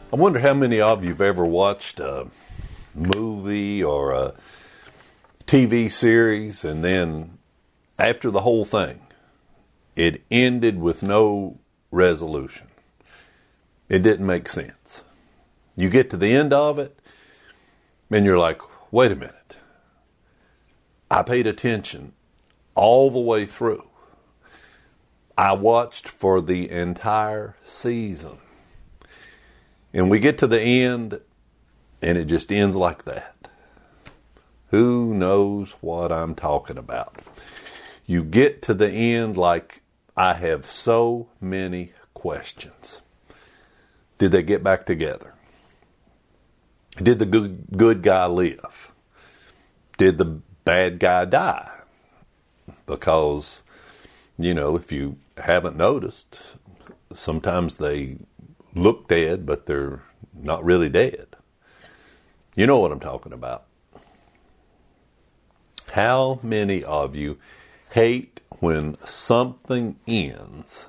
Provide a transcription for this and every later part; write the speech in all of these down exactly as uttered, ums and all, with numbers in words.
I wonder how many of you have ever watched a movie or a T V series, and then after the whole thing, it ended with no resolution. It didn't make sense. You get to the end of it, and you're like, wait a minute. I paid attention all the way through. I watched for the entire season. And we get to the end, and it just ends like that. Who knows what I'm talking about? You get to the end like, I have so many questions. Did they get back together? Did the good, good guy live? Did the bad guy die? Because, you know, if you haven't noticed, sometimes they look dead, but they're not really dead. You know what I'm talking about. How many of you hate when something ends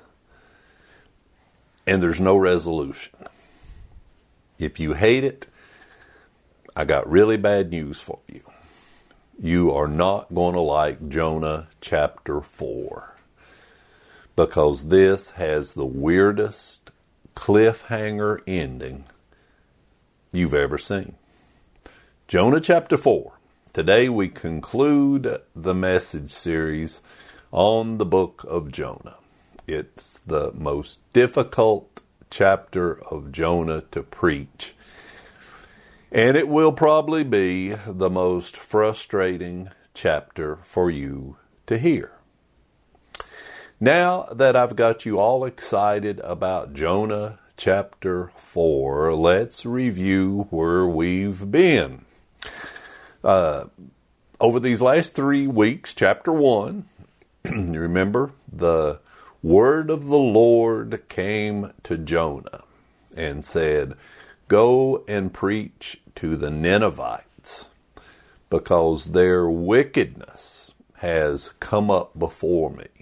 and there's no resolution? If you hate it, I got really bad news for you. You are not going to like Jonah chapter four, because this has the weirdest cliffhanger ending you've ever seen. Jonah chapter four. Today we conclude the message series on the book of Jonah. It's the most difficult chapter of Jonah to preach, and it will probably be the most frustrating chapter for you to hear. Now that I've got you all excited about Jonah chapter four, let's review where we've been. Uh, over these last three weeks, chapter one, you remember, the word of the Lord came to Jonah and said, go and preach to the Ninevites, because their wickedness has come up before me.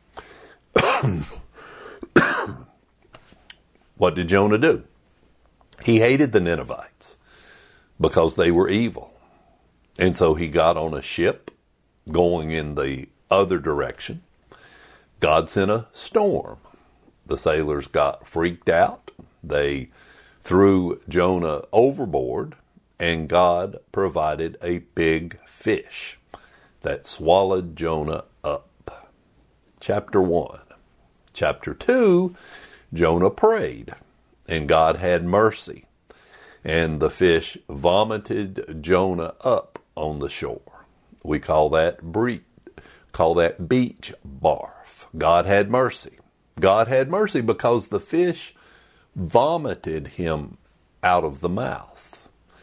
What did Jonah do? He hated the Ninevites because they were evil. And so he got on a ship going in the other direction. God sent a storm. The sailors got freaked out. They threw Jonah overboard, and God provided a big fish that swallowed Jonah up. Chapter one. Chapter two, Jonah prayed, and God had mercy, and the fish vomited Jonah up on the shore. We call that bre- call that beach barf. God had mercy. God had mercy because the fish vomited him out of the mouth.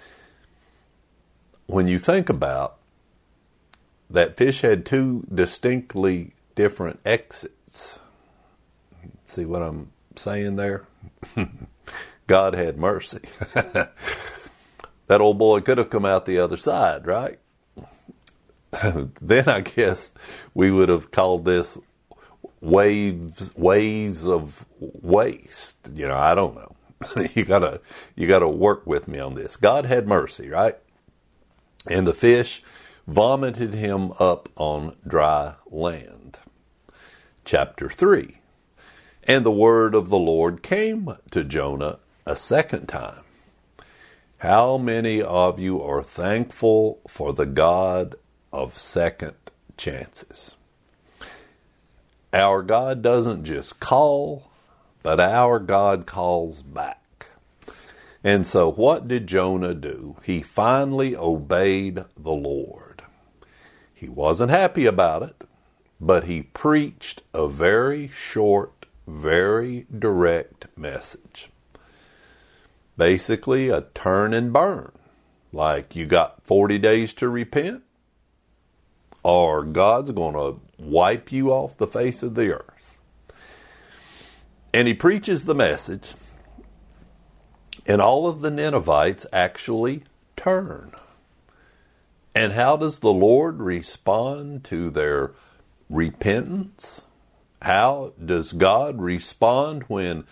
When you think about that, fish had two distinctly different exits. See what I'm saying there? God had mercy. That old boy could have come out the other side, right? Then I guess we would have called this waves, ways of waste. You know, I don't know. you gotta, you gotta work with me on this. God had mercy, right? And the fish vomited him up on dry land. Chapter three. And the word of the Lord came to Jonah a second time. How many of you are thankful for the God of second chances? Our God doesn't just call, but our God calls back. And so what did Jonah do? He finally obeyed the Lord. He wasn't happy about it, but he preached a very short, very direct message. Basically, a turn and burn. Like, you got forty days to repent, or God's going to wipe you off the face of the earth. And he preaches the message, and all of the Ninevites actually turn. And how does the Lord respond to their repentance? How does God respond when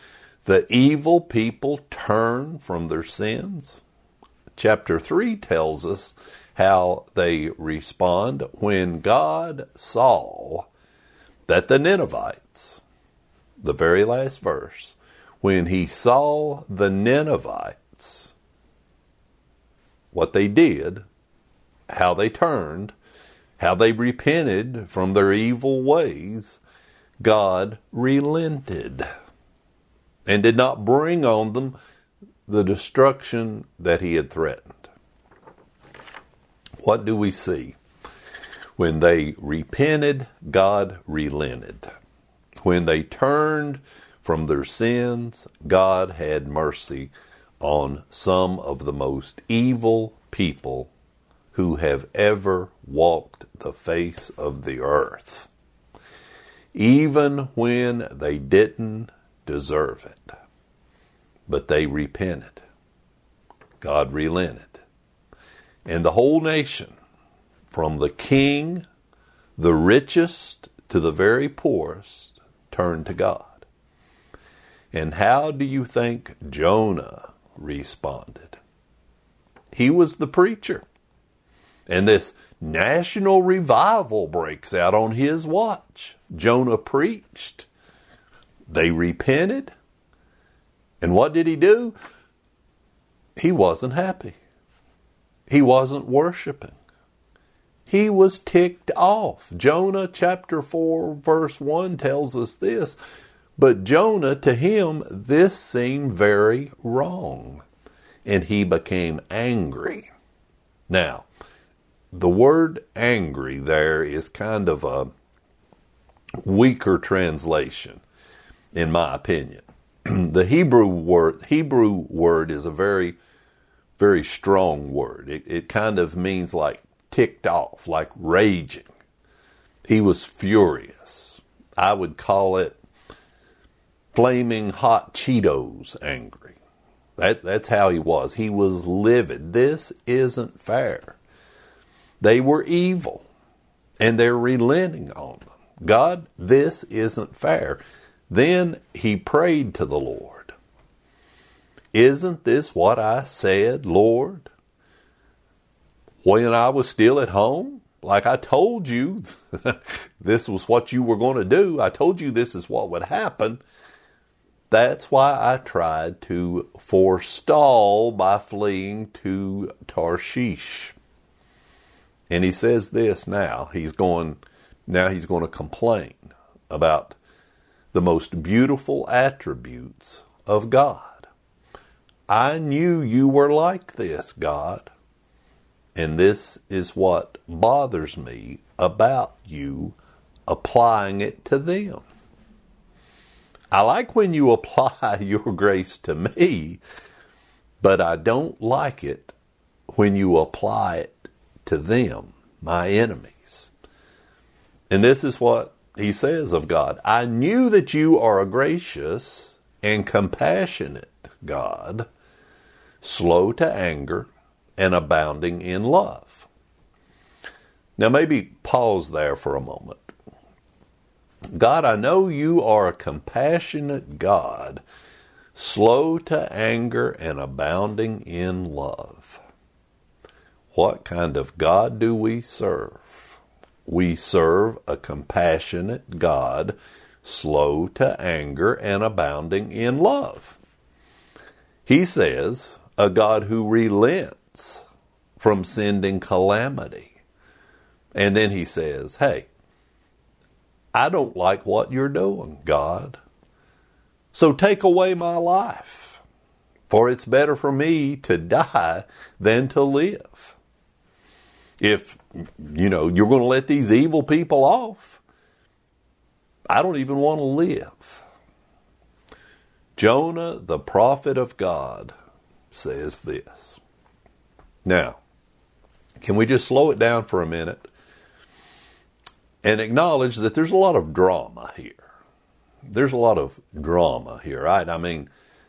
the evil people turn from their sins? Chapter three tells us how they respond when God saw that the Ninevites, the very last verse, when he saw the Ninevites, what they did, how they turned, how they repented from their evil ways, God relented and did not bring on them the destruction that he had threatened. What do we see? When they repented, God relented. When they turned from their sins, God had mercy on some of the most evil people who have ever walked the face of the earth, even when they didn't deserve it. But they repented. God relented. And the whole nation, from the king, the richest, to the very poorest, turned to God. And how do you think Jonah responded? He was the preacher. And this national revival breaks out on his watch. Jonah preached. They repented. And what did he do? He wasn't happy. He wasn't worshiping. He was ticked off. Jonah chapter four verse one tells us this. But Jonah, to him, this seemed very wrong. And he became angry. Now, the word angry there is kind of a weaker translation, in my opinion. The Hebrew word, Hebrew word is a very, very strong word. It, it kind of means like ticked off, like raging. He was furious. I would call it flaming hot Cheetos angry. That, that's how he was. He was livid. This isn't fair. They were evil, and they're relenting on them. God, this isn't fair. Then he prayed to the Lord. Isn't this what I said, Lord, when I was still at home? Like I told you, this was what you were going to do. I told you this is what would happen. That's why I tried to forestall by fleeing to Tarshish. And he says this now. He's going, now he's going to complain about the most beautiful attributes of God. I knew you were like this, God. And this is what bothers me about you applying it to them. I like when you apply your grace to me, but I don't like it when you apply it to them, my enemies. And this is what he says of God. I knew that you are a gracious and compassionate God, slow to anger and abounding in love. Now maybe pause there for a moment. God, I know you are a compassionate God, slow to anger and abounding in love. What kind of God do we serve? We serve a compassionate God, slow to anger and abounding in love. He says, a God who relents from sending calamity. And then he says, hey, I don't like what you're doing, God. So take away my life, for it's better for me to die than to live. If, you know, you're going to let these evil people off, I don't even want to live. Jonah, the prophet of God, says this. Now, can we just slow it down for a minute and acknowledge that there's a lot of drama here? There's a lot of drama here, right? I mean,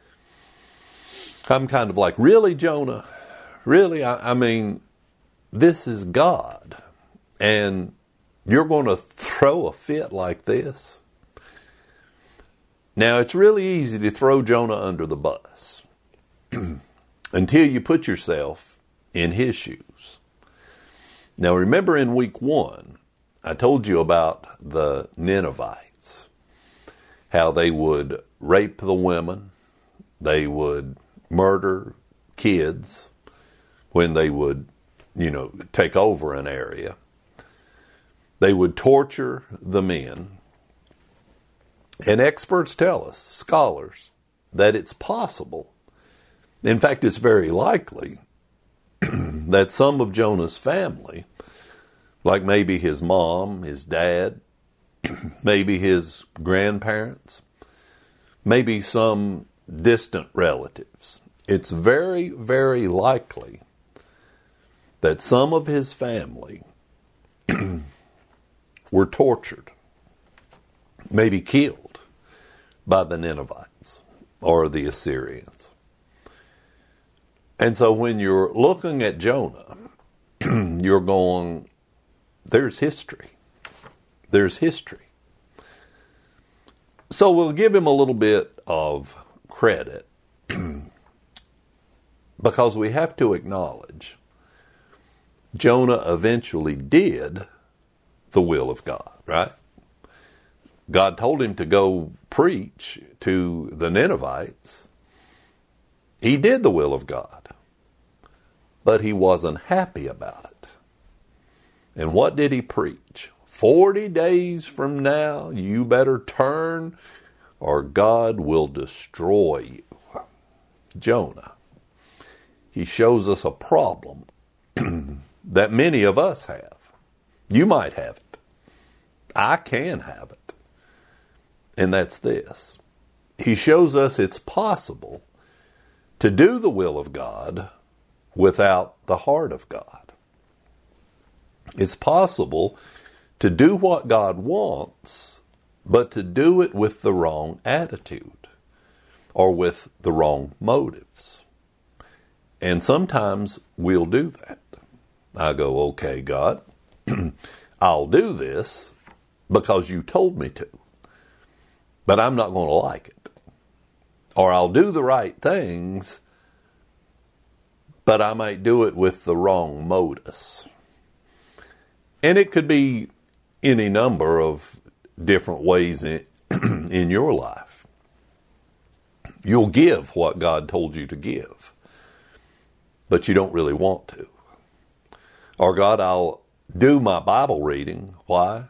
I'm kind of like, really, Jonah? Really? I, I mean, this is God, and you're going to throw a fit like this? Now, it's really easy to throw Jonah under the bus until you put yourself in his shoes. Now, remember in week one, I told you about the Ninevites, how they would rape the women, they would murder kids when they would, you know, take over an area. They would torture the men. And experts tell us, scholars, that it's possible, in fact, it's very likely, that some of Jonah's family, like maybe his mom, his dad, maybe his grandparents, maybe some distant relatives, it's very, very likely that some of his family were tortured, maybe killed by the Ninevites or the Assyrians. And so when you're looking at Jonah, you're going, there's history. There's history. So we'll give him a little bit of credit because we have to acknowledge Jonah eventually did the will of God, right? God told him to go preach to the Ninevites. He did the will of God, but he wasn't happy about it. And what did he preach? Forty days from now, you better turn or God will destroy you. Jonah. He shows us a problem that many of us have. You might have it. I can have it. And that's this. He shows us it's possible to do the will of God without the heart of God. It's possible to do what God wants, but to do it with the wrong attitude or with the wrong motives. And sometimes we'll do that. I go, okay, God, I'll do this because you told me to. But I'm not going to like it. Or I'll do the right things, but I might do it with the wrong motives. And it could be any number of different ways in, in your life. You'll give what God told you to give, but you don't really want to. Or, God, I'll do my Bible reading. Why?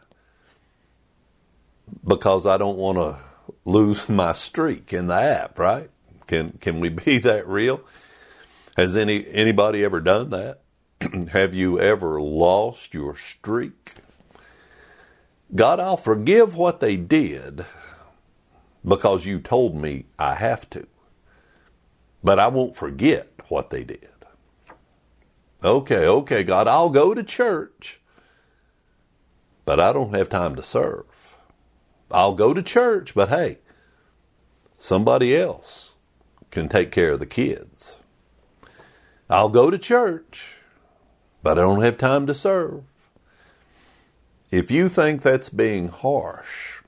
Because I don't want to lose my streak in the app, right? Can can we be that real? Has any anybody ever done that? Have you ever lost your streak? God, I'll forgive what they did because you told me I have to. But I won't forget what they did. Okay, okay, God, I'll go to church, but I don't have time to serve. I'll go to church, but hey, somebody else can take care of the kids. I'll go to church, but I don't have time to serve. If you think that's being harsh,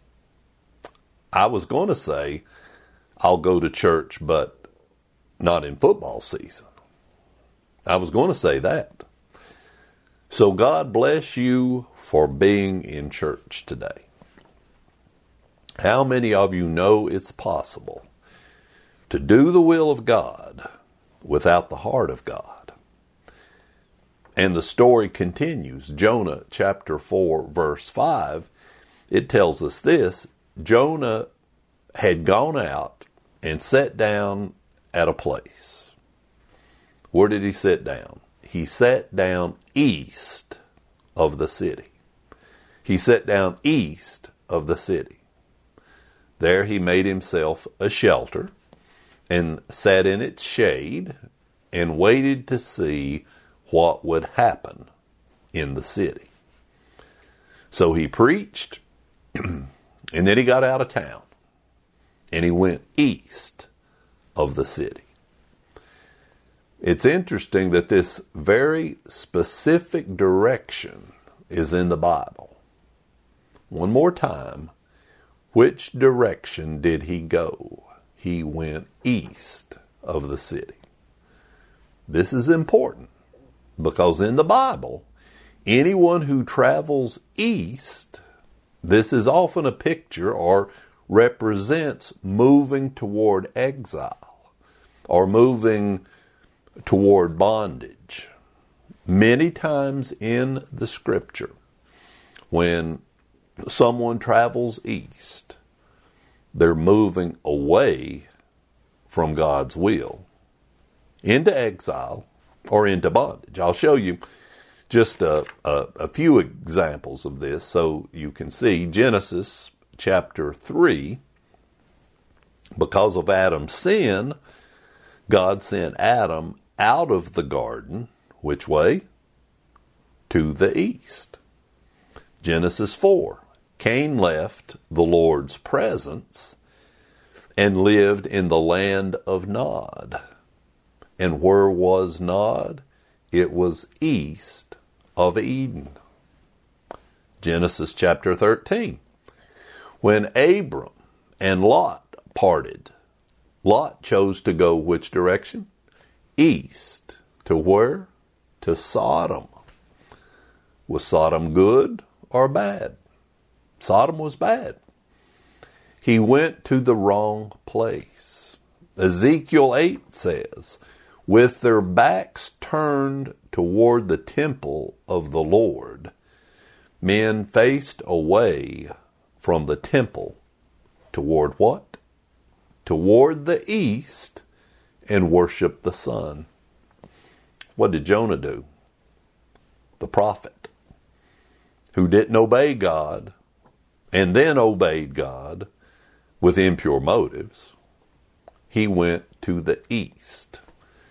I was going to say, I'll go to church, but not in football season. I was going to say that. So God bless you for being in church today. How many of you know it's possible to do the will of God without the heart of God? And the story continues. Jonah chapter four, verse five, it tells us this. Jonah had gone out and sat down at a place. Where did he sit down? He sat down east of the city. He sat down east of the city. There he made himself a shelter and sat in its shade and waited to see what would happen in the city. So he preached, and then he got out of town, and he went east of the city. It's interesting that this very specific direction is in the Bible. One more time. Which direction did he go? He went east of the city. This is important because in the Bible, anyone who travels east, this is often a picture or represents moving toward exile or moving toward bondage. Many times in the Scripture, when someone travels east, they're moving away from God's will into exile or into bondage. I'll show you just a, a, a few examples of this so you can see. Genesis chapter three, because of Adam's sin, God sent Adam out of the garden. Which way? To the east. Genesis four, Cain left the Lord's presence and lived in the land of Nod. And where was Nod? It was east of Eden. Genesis chapter thirteen. When Abram and Lot parted, Lot chose to go which direction? East. To where? To Sodom. Was Sodom good or bad? Sodom was bad. He went to the wrong place. Ezekiel eight says, with their backs turned toward the temple of the Lord, men faced away from the temple toward what? Toward the east, and worshiped the sun. What did Jonah do? The prophet, who didn't obey God and then obeyed God with impure motives, he went to the east,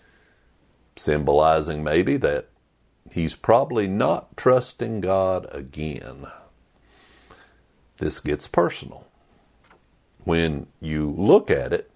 symbolizing maybe that he's probably not trusting God again. This gets personal. When you look at it,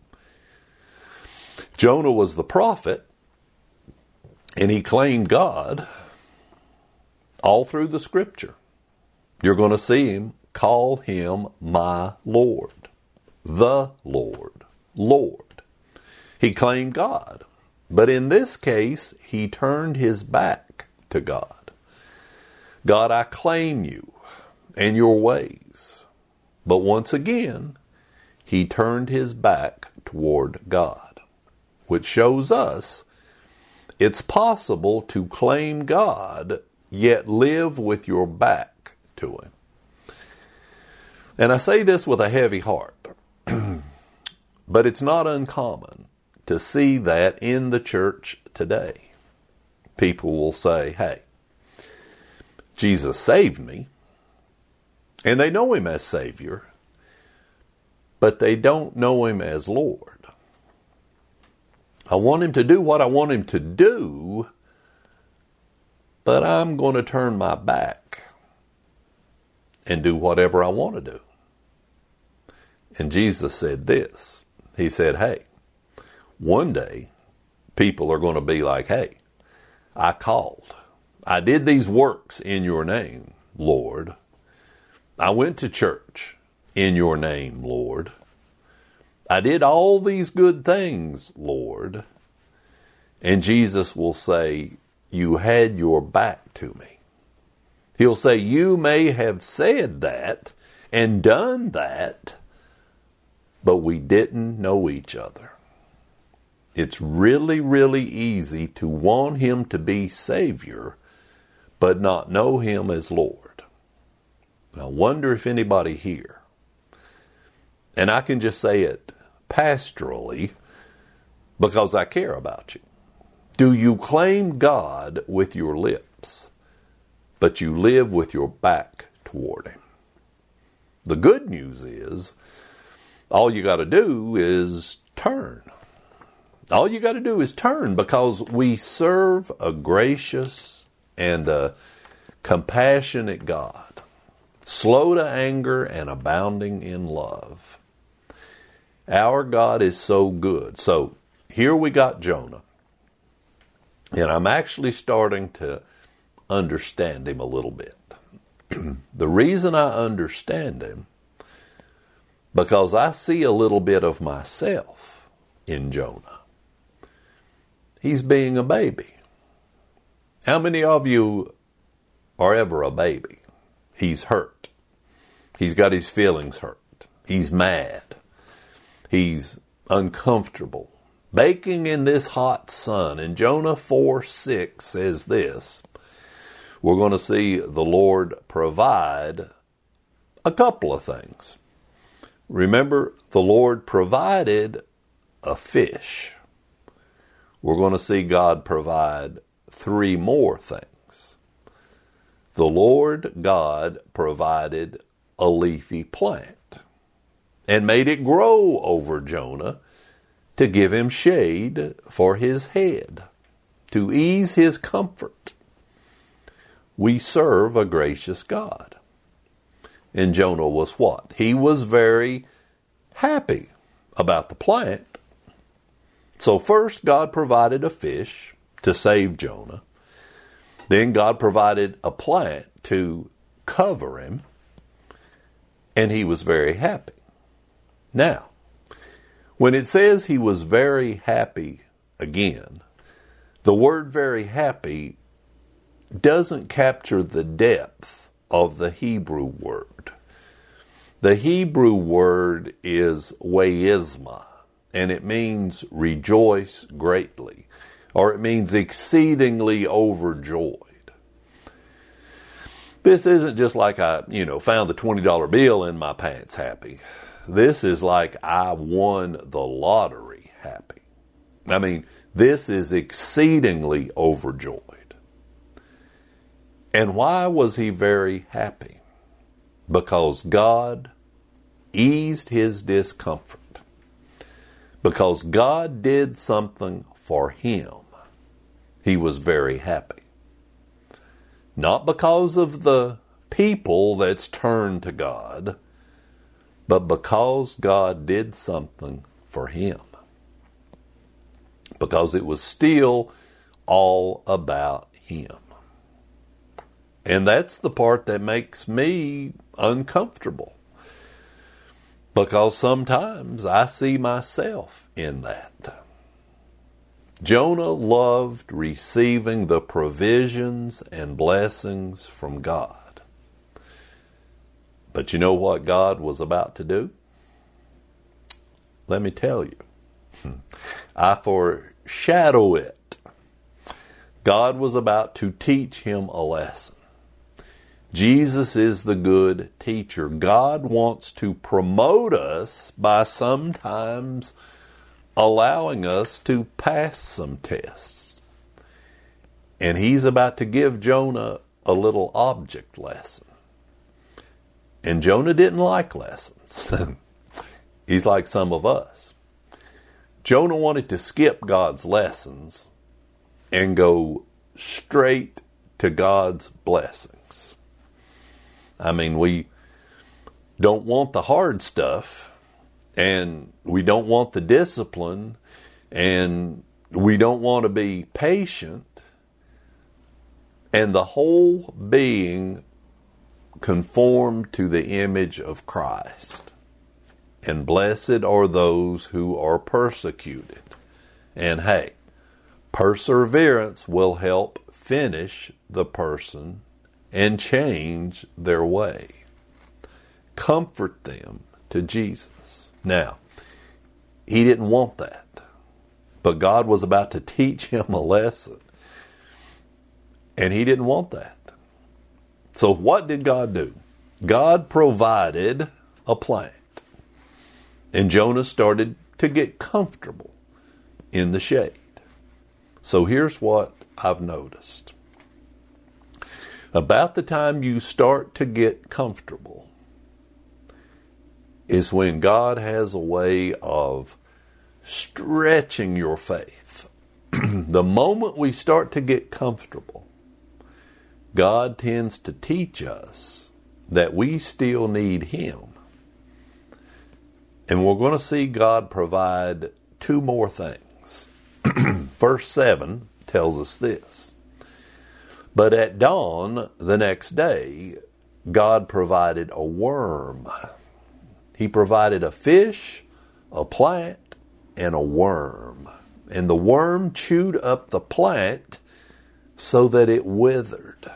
Jonah was the prophet, and he claimed God all through the Scripture. You're going to see him call him my Lord, the Lord, Lord. He claimed God. But in this case, he turned his back to God. God, I claim you and your ways. But once again, he turned his back toward God, which shows us it's possible to claim God, yet live with your back to him. And I say this with a heavy heart, but it's not uncommon to see that in the church today. People will say, hey, Jesus saved me, and they know him as Savior, but they don't know him as Lord. I want him to do what I want him to do, but I'm going to turn my back and do whatever I want to do. And Jesus said this. He said, hey, one day people are going to be like, hey, I called. I did these works in your name, Lord. I went to church in your name, Lord. I did all these good things, Lord. And Jesus will say, you had your back to me. He'll say, you may have said that and done that, but we didn't know each other. It's really, really easy to want him to be Savior, but not know him as Lord. I wonder if anybody here, and I can just say it pastorally because I care about you. Do you claim God with your lips, but you live with your back toward him? The good news is, all you got to do is turn. All you got to do is turn, because we serve a gracious and a compassionate God, slow to anger and abounding in love. Our God is so good. So here we got Jonah. And I'm actually starting to understand him a little bit. The reason I understand him because I see a little bit of myself in Jonah. He's being a baby. How many of you are ever a baby? He's hurt. He's got his feelings hurt. He's mad. He's uncomfortable. Baking in this hot sun. And Jonah four six says this. We're going to see the Lord provide a couple of things. Remember, the Lord provided a fish. We're going to see God provide three more things. The Lord God provided a leafy plant and made it grow over Jonah to give him shade for his head, to ease his comfort. We serve a gracious God. And Jonah was what? He was very happy about the plant. So first God provided a fish to save Jonah. Then God provided a plant to cover him. And he was very happy. Now, when it says he was very happy again, the word very happy doesn't capture the depth of the Hebrew word. The Hebrew word is weisma, and it means rejoice greatly, or it means exceedingly overjoyed. This isn't just like I, you know, found the twenty dollar bill in my pants happy. This is like I won the lottery happy. I mean, this is exceedingly overjoyed. And why was he very happy? Because God eased his discomfort. Because God did something for him. He was very happy. Not because of the people that's turned to God, but because God did something for him. Because it was still all about him. And that's the part that makes me uncomfortable. Because sometimes I see myself in that. Jonah loved receiving the provisions and blessings from God. But you know what God was about to do? Let me tell you. I foreshadow it. God was about to teach him a lesson. Jesus is the good teacher. God wants to promote us by sometimes allowing us to pass some tests. And he's about to give Jonah a little object lesson. And Jonah didn't like lessons. He's like some of us. Jonah wanted to skip God's lessons and go straight to God's blessings. I mean, we don't want the hard stuff, and we don't want the discipline, and we don't want to be patient, and the whole being conformed to the image of Christ. And blessed are those who are persecuted. And hey, perseverance will help finish the person and change their way. Comfort them to Jesus. Now, he didn't want that, but God was about to teach him a lesson, and he didn't want that. So what did God do? God provided a plant, and Jonah started to get comfortable in the shade. So here's what I've noticed. About the time you start to get comfortable is when God has a way of stretching your faith. The moment we start to get comfortable, God tends to teach us that we still need him. And we're going to see God provide two more things. Verse seven tells us this. But at dawn the next day, God provided a worm. He provided a fish, a plant, and a worm. And the worm chewed up the plant so that it withered.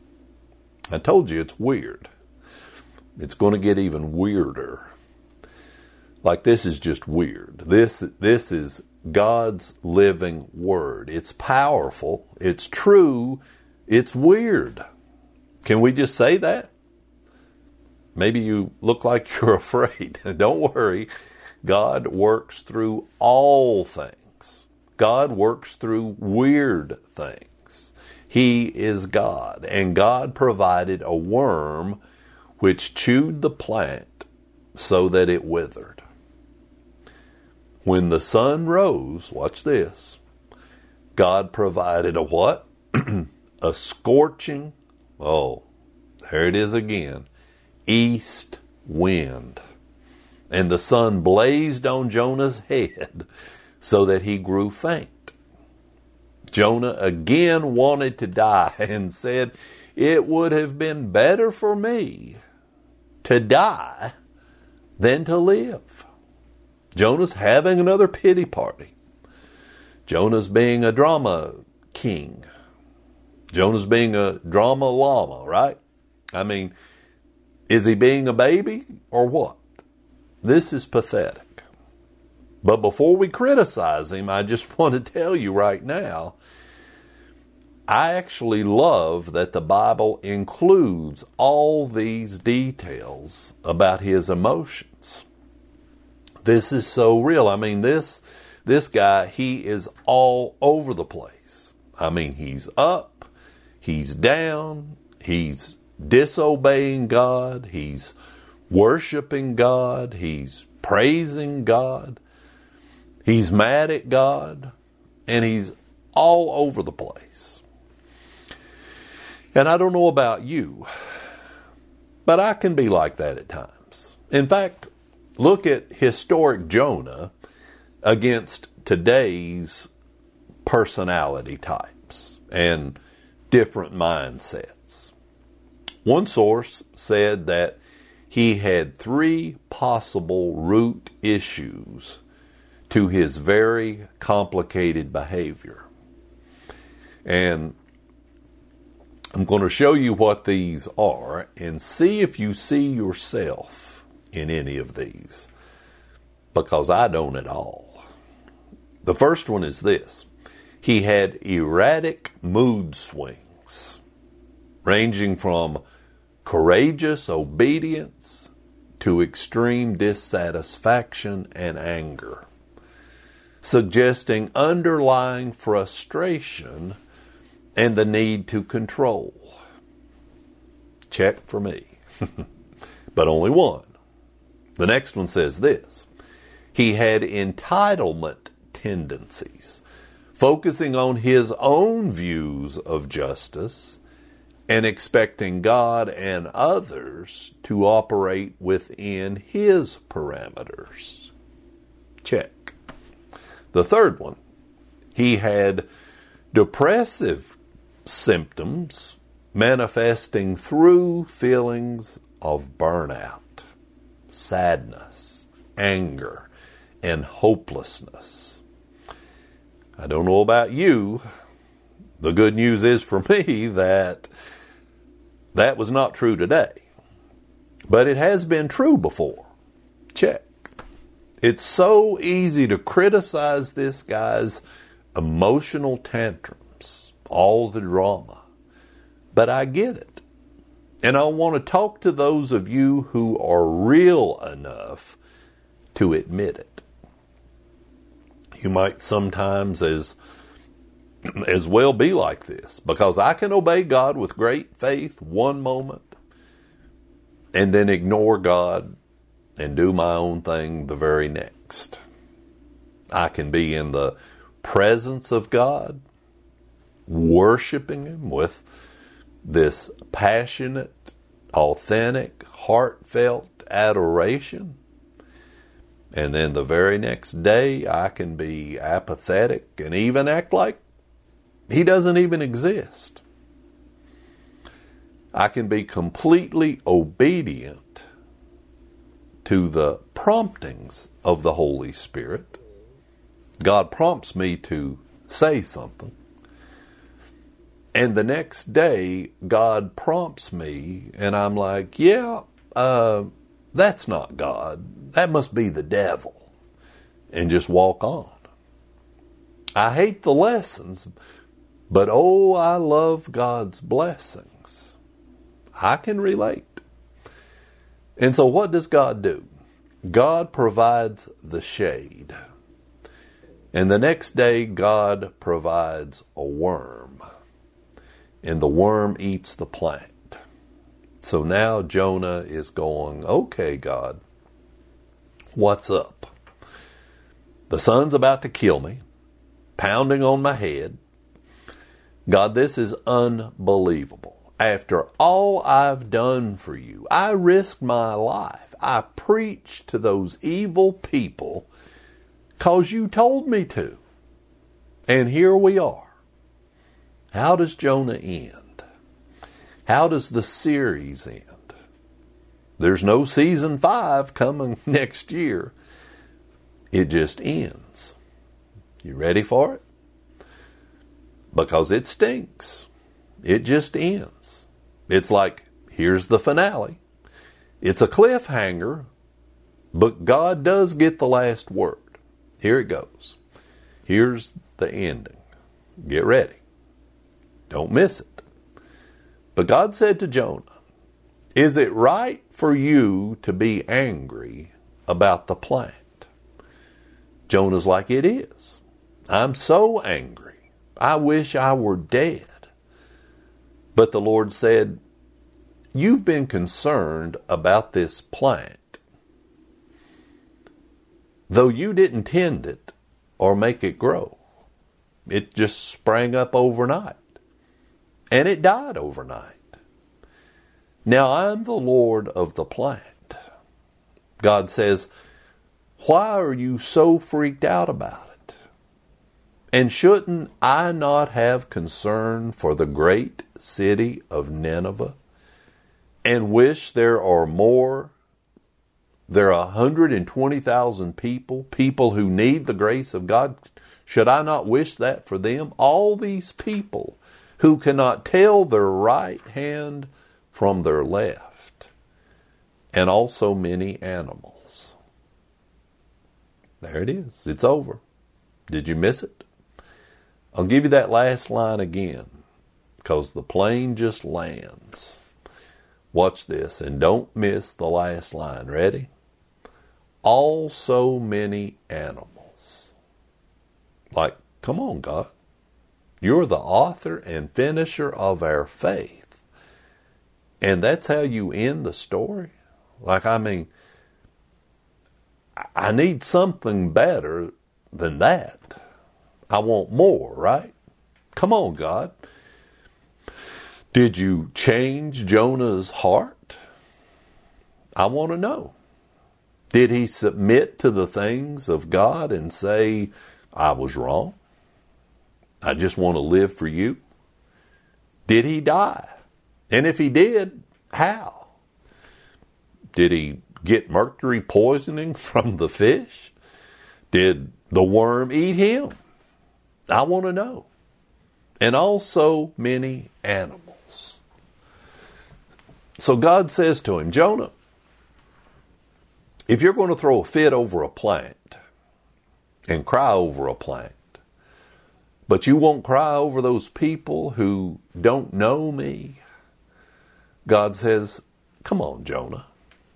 I told you it's weird. It's going to get even weirder. Like, this is just weird. This, this is God's living word. It's powerful. It's true. It's weird. Can we just say that? Maybe you look like you're afraid. Don't worry. God works through all things. God works through weird things. He is God. And God provided a worm which chewed the plant so that it withered. When the sun rose, watch this, God provided a what? A scorching, oh, there it is again, east wind. And the sun blazed on Jonah's head so that he grew faint. Jonah again wanted to die and said, it would have been better for me to die than to live. Jonah's having another pity party. Jonah's being a drama king. Jonah's being a drama llama, right? I mean, is he being a baby or what? This is pathetic. But before we criticize him, I just want to tell you right now, I actually love that the Bible includes all these details about his emotions. This is so real. I mean, this this guy, he is all over the place. I mean, he's up, he's down, he's disobeying God, he's worshiping God, he's praising God, he's mad at God, and he's all over the place. And I don't know about you, but I can be like that at times. In fact, look at historic Jonah against today's personality types and different mindsets. One source said that he had three possible root issues to his very complicated behavior. And I'm going to show you what these are and see if you see yourself in any of these, because I don't at all. The first one is this. He had erratic mood swings, ranging from courageous obedience to extreme dissatisfaction and anger, suggesting underlying frustration and the need to control. Check for me. But only one. The next one says this. He had entitlement tendencies, focusing on his own views of justice and expecting God and others to operate within his parameters. Check. The third one. He had depressive symptoms manifesting through feelings of burnout, sadness, anger, and hopelessness. I don't know about you. The good news is for me that that was not true today. But it has been true before. Check. It's so easy to criticize this guy's emotional tantrums, all the drama. But I get it. And I want to talk to those of you who are real enough to admit it. You might sometimes as, as well be like this, because I can obey God with great faith one moment and then ignore God and do my own thing the very next. I can be in the presence of God, worshiping Him with this passionate, authentic, heartfelt adoration. And then the very next day, I can be apathetic and even act like He doesn't even exist. I can be completely obedient to the promptings of the Holy Spirit. God prompts me to say something. And the next day, God prompts me, and I'm like, yeah, uh, that's not God. That must be the devil. And just walk on. I hate the lessons, but oh, I love God's blessings. I can relate. And so what does God do? God provides the shade. And the next day, God provides a worm. And the worm eats the plant. So now Jonah is going, okay, God, what's up? The sun's about to kill me, pounding on my head. God, this is unbelievable. After all I've done for you, I risked my life. I preached to those evil people because you told me to. And here we are. How does Jonah end? How does the series end? There's no season five coming next year. It just ends. You ready for it? Because it stinks. It just ends. It's like, here's the finale. It's a cliffhanger, but God does get the last word. Here it goes. Here's the ending. Get ready. Don't miss it. But God said to Jonah, is it right for you to be angry about the plant? Jonah's like, it is. I'm so angry. I wish I were dead. But the Lord said, you've been concerned about this plant. Though you didn't tend it or make it grow, it just sprang up overnight. And it died overnight. Now I'm the Lord of the plant. God says, why are you so freaked out about it? And shouldn't I not have concern for the great city of Nineveh and wish there are more? There are one hundred twenty thousand people, people who need the grace of God. Should I not wish that for them? All these people who cannot tell their right hand from their left, and also many animals. There it is. It's over. Did you miss it? I'll give you that last line again, because the plane just lands. Watch this, and don't miss the last line. Ready? All so many animals. Like, come on, God. You're the author and finisher of our faith. And that's how you end the story? Like, I mean, I need something better than that. I want more, right? Come on, God. Did you change Jonah's heart? I want to know. Did he submit to the things of God and say, I was wrong? I just want to live for you? Did he die? And if he did, how? Did he get mercury poisoning from the fish? Did the worm eat him? I want to know. And also many animals. So God says to him, Jonah, if you're going to throw a fit over a plant and cry over a plant, but you won't cry over those people who don't know me, God says, come on, Jonah.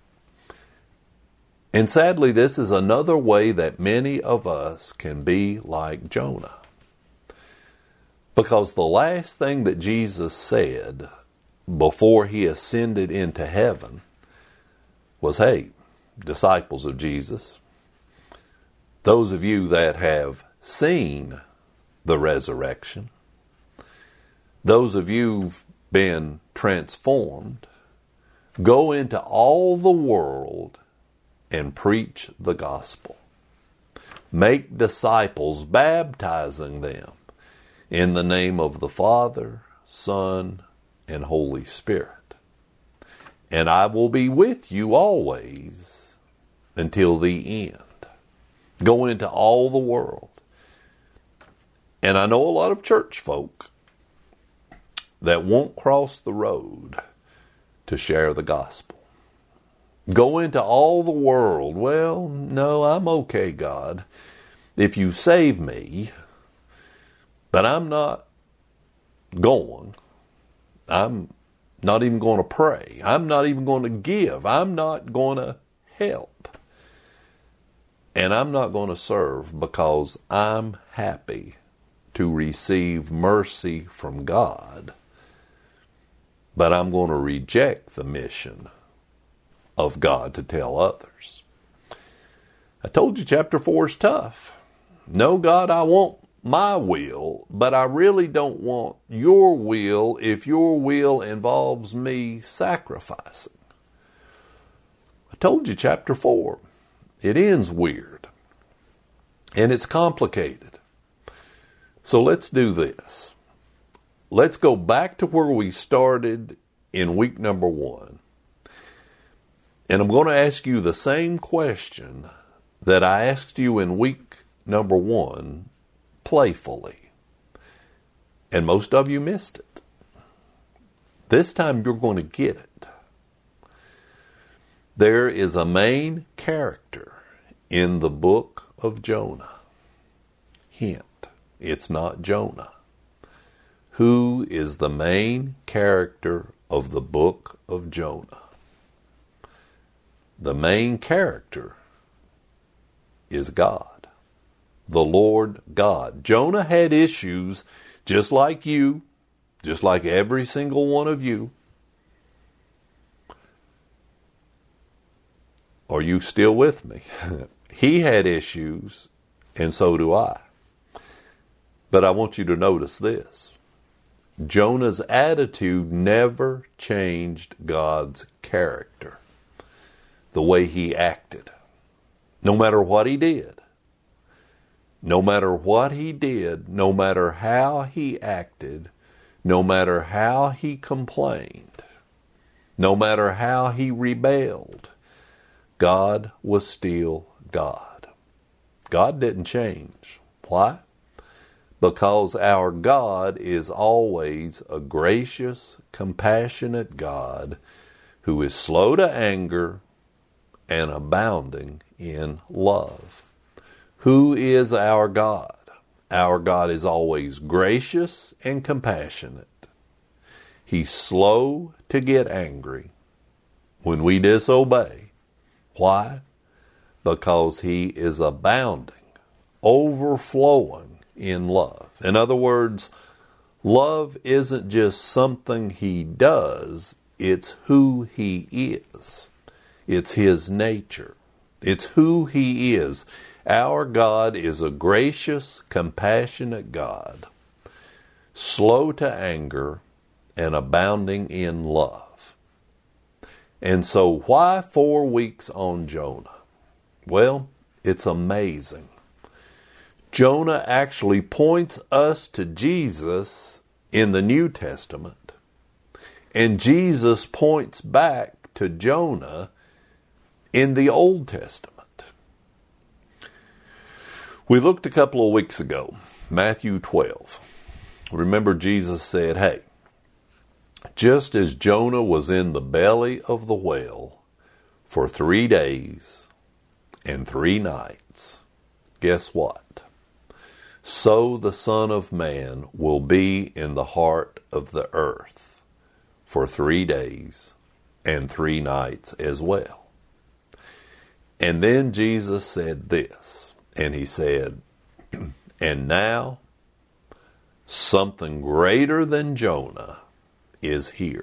And sadly, this is another way that many of us can be like Jonah. Because the last thing that Jesus said before he ascended into heaven was, hey, disciples of Jesus, those of you that have seen the resurrection, those of you who've been transformed, go into all the world and preach the gospel. Make disciples, baptizing them in the name of the Father, Son, and Holy Spirit. And I will be with you always, until the end. Go into all the world. And I know a lot of church folk that won't cross the road to share the gospel. Go into all the world. Well, no, I'm okay, God, if you save me, but I'm not going. I'm not even going to pray. I'm not even going to give. I'm not going to help. And I'm not going to serve because I'm happy to receive mercy from God. But I'm going to reject the mission of God to tell others. I told you chapter four is tough. No, God, I want my will, but I really don't want your will if your will involves me sacrificing. I told you chapter four, it ends weird. And it's complicated. So let's do this. Let's go back to where we started in week number one. And I'm going to ask you the same question that I asked you in week number one, playfully. And most of you missed it. This time you're going to get it. There is a main character in the book of Jonah. Hint, it's not Jonah. Who is the main character of the book of Jonah? The main character is God, the Lord God. Jonah had issues just like you, just like every single one of you. Are you still with me? He had issues, and so do I. But I want you to notice this. Jonah's attitude never changed God's character, the way he acted. No matter what he did. No matter what he did, no matter how he acted, no matter how he complained, no matter how he rebelled, God was still God. God didn't change. Why? Because our God is always a gracious, compassionate God who is slow to anger and abounding in love. Who is our God? Our God is always gracious and compassionate. He's slow to get angry when we disobey. Why? Because He is abounding, overflowing in love. In other words, love isn't just something He does, it's who He is. It's His nature. It's who He is. Our God is a gracious, compassionate God, slow to anger and abounding in love. And so why four weeks on Jonah? Well, it's amazing. Jonah actually points us to Jesus in the New Testament, and Jesus points back to Jonah in the Old Testament. We looked a couple of weeks ago, Matthew twelve. Remember, Jesus said, hey, just as Jonah was in the belly of the whale for three days and three nights, guess what? So the Son of Man will be in the heart of the earth for three days and three nights as well. And then Jesus said this, and He said, and now something greater than Jonah is here.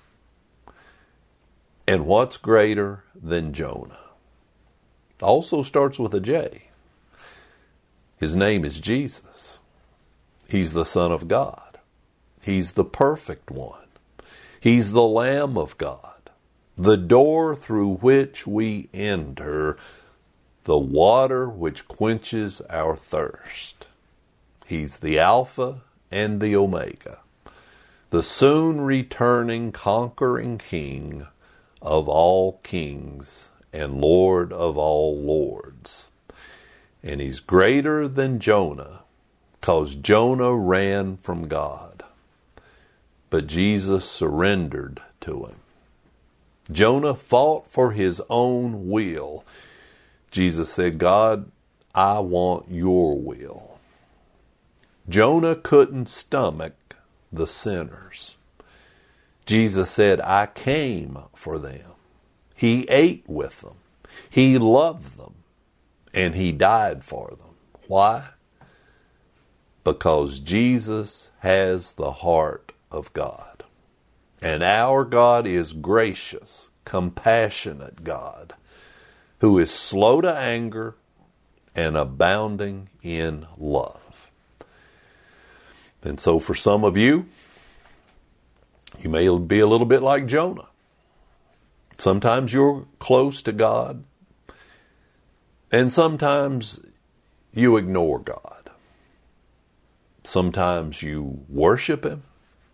And what's greater than Jonah? Also starts with a J. His name is Jesus. He's the Son of God. He's the perfect one. He's the Lamb of God, the door through which we enter, the water which quenches our thirst. He's the Alpha and the Omega, the soon returning conquering King of all kings and Lord of all lords. And he's greater than Jonah, because Jonah ran from God. But Jesus surrendered to him. Jonah fought for his own will. Jesus said, God, I want your will. Jonah couldn't stomach the sinners. Jesus said, I came for them. He ate with them. He loved them. And he died for them. Why? Because Jesus has the heart of God. And our God is gracious, compassionate God, who is slow to anger and abounding in love. And so for some of you, you may be a little bit like Jonah. Sometimes you're close to God, and sometimes you ignore God. Sometimes you worship Him.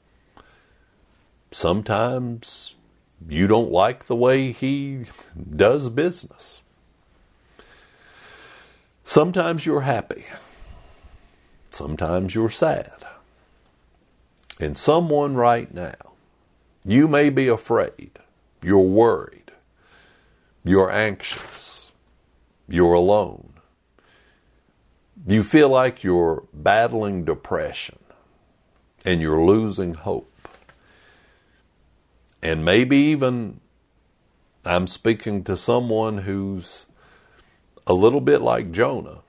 Sometimes you don't like the way He does business. Sometimes you're happy. Sometimes you're sad. And someone right now, you may be afraid. You're worried. You're anxious. You're alone. You feel like you're battling depression and you're losing hope. And maybe even I'm speaking to someone who's a little bit like Jonah,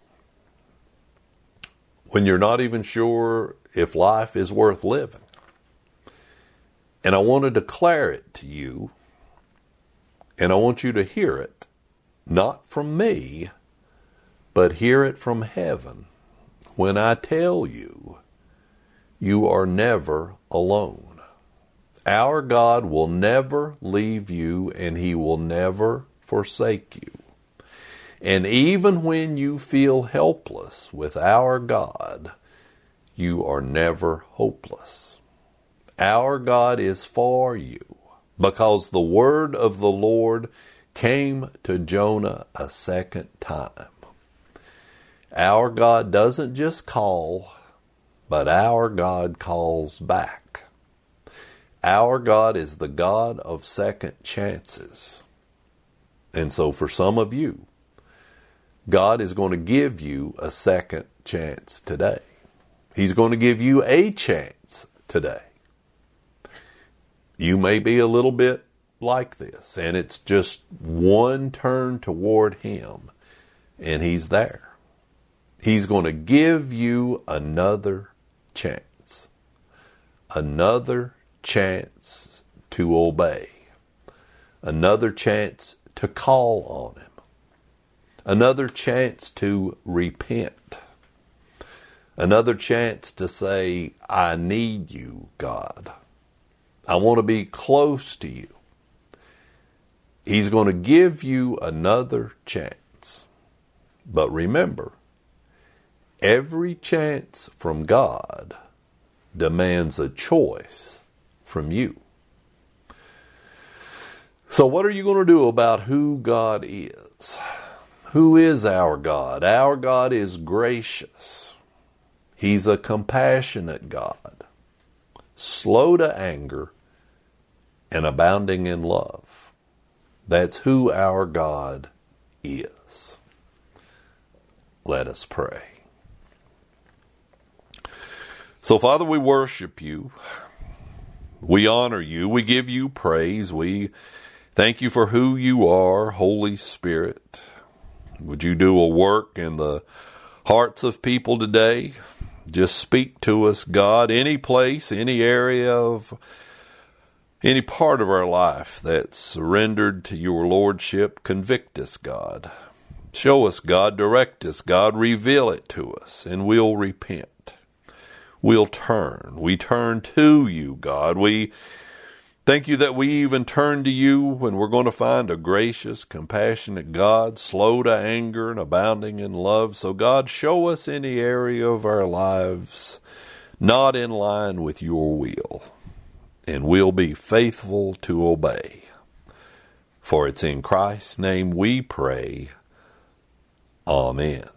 when you're not even sure if life is worth living. And I want to declare it to you, and I want you to hear it, not from me, but hear it from heaven, when I tell you, you are never alone. Our God will never leave you, and He will never forsake you. And even when you feel helpless with our God, you are never hopeless. Our God is for you, because the word of the Lord came to Jonah a second time. Our God doesn't just call, but our God calls back. Our God is the God of second chances. And so for some of you, God is going to give you a second chance today. He's going to give you a chance today. You may be a little bit like this, and it's just one turn toward Him, and He's there. He's going to give you another chance. Another chance to obey. Another chance to call on Him. Another chance to repent. Another chance to say, I need you, God. I want to be close to you. He's going to give you another chance. But remember, every chance from God demands a choice from you. So what are you going to do about who God is? Who is our God? Our God is gracious. He's a compassionate God, slow to anger, and abounding in love. That's who our God is. Let us pray. So, Father, we worship you. We honor you. We give you praise. We thank you for who you are, Holy Spirit. Would you do a work in the hearts of people today? Just speak to us, God, any place, any area of any part of our life that's surrendered to your Lordship. Convict us, God. Show us, God. Direct us, God. Reveal it to us, and we'll repent. We'll turn. We turn to you, God. We thank you that we even turn to you when we're going to find a gracious, compassionate God, slow to anger and abounding in love. So, God, show us any area of our lives not in line with your will, and we'll be faithful to obey. For it's in Christ's name we pray. Amen.